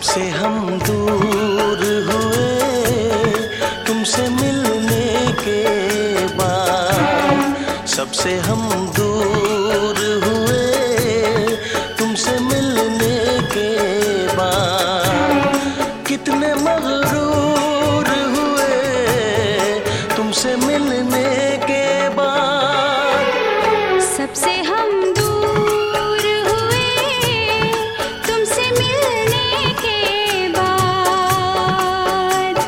सबसे हम दूर हुए तुमसे मिलने के बाद, सबसे हम दूर हुए तुमसे मिलने के बाद। कितने मगरूर हुए तुमसे मिलने के बाद। सबसे हम दूर हुए तुमसे मिलने के बाद।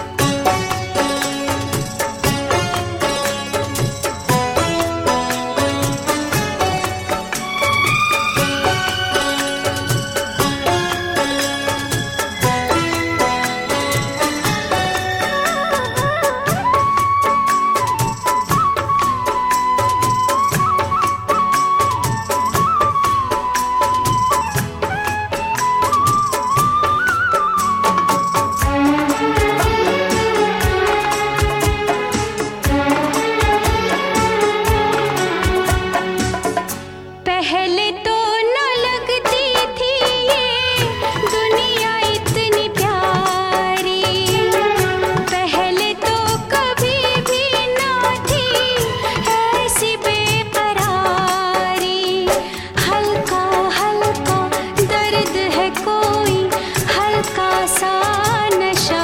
पहले तो न लगती थी ये दुनिया इतनी प्यारी, पहले तो कभी भी ना थी ऐसी बेकरारी। हल्का हल्का दर्द है कोई हल्का सा नशा,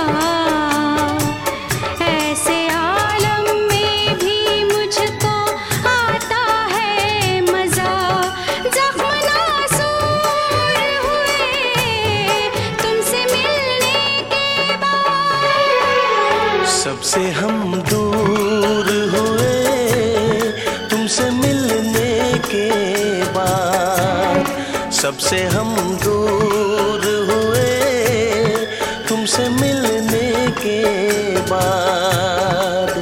ऐसे आलम में भी मुझको आता है मजा। जख्म नासूर हुए तुमसे मिलने के बाद। सबसे हम दूर हुए तुमसे मिलने के बाद, सबसे हम दूर हुए तुमसे मिलने के बाद।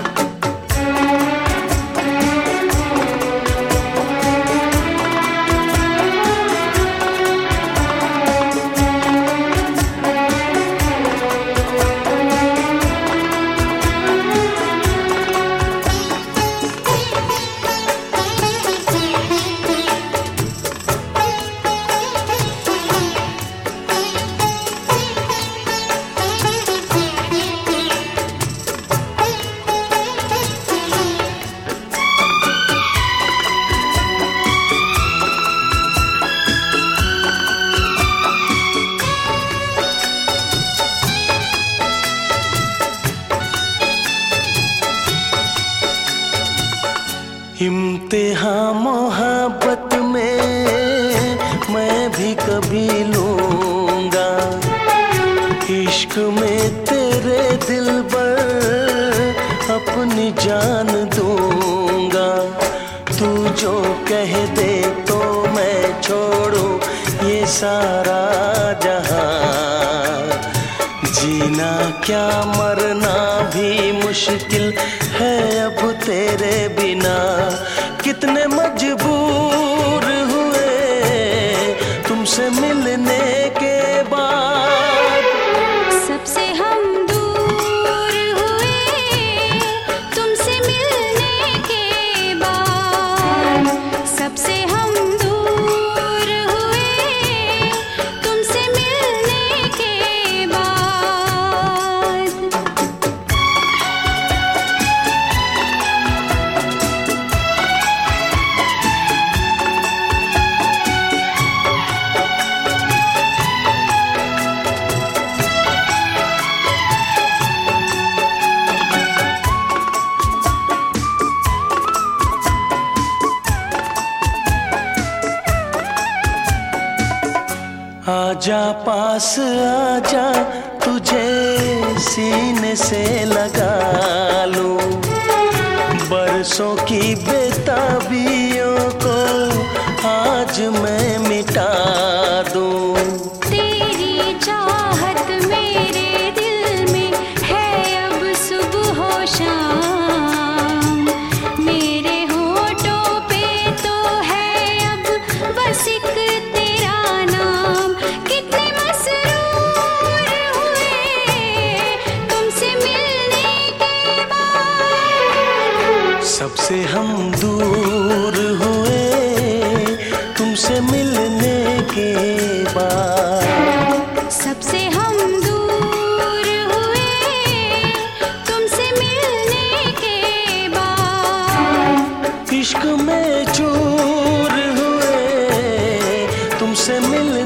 इम्तिहान मोहब्बत में मैं भी कभी लूंगा, इश्क में तेरे दिल पर अपनी जान दूंगा। तू जो कह दे तो मैं छोड़ूं ये सारा जहां। जीना क्या मरना भी मुश्किल है अब तेरे बिना। कितने मजबूर हुए तुमसे मिलने के बाद। सबसे हम दूर हुए तुमसे मिलने के बाद, सबसे हम दूर हुए तुमसे मिलने के बाद। आजा पास आजा तुझे सीने से लगा लूं, बरसों की बेताबियों को आज मैं मिटा दूं। तेरी चाहत मेरे दिल में है अब सुबह हो शाम, मेरे होठों पे तो है अब बस एक तेरा नाम। कितने मसरूर हुए तुमसे मिलने के बाद। सबसे हम दूर हुए तुमसे मिलने के बाद। तुमसे मिल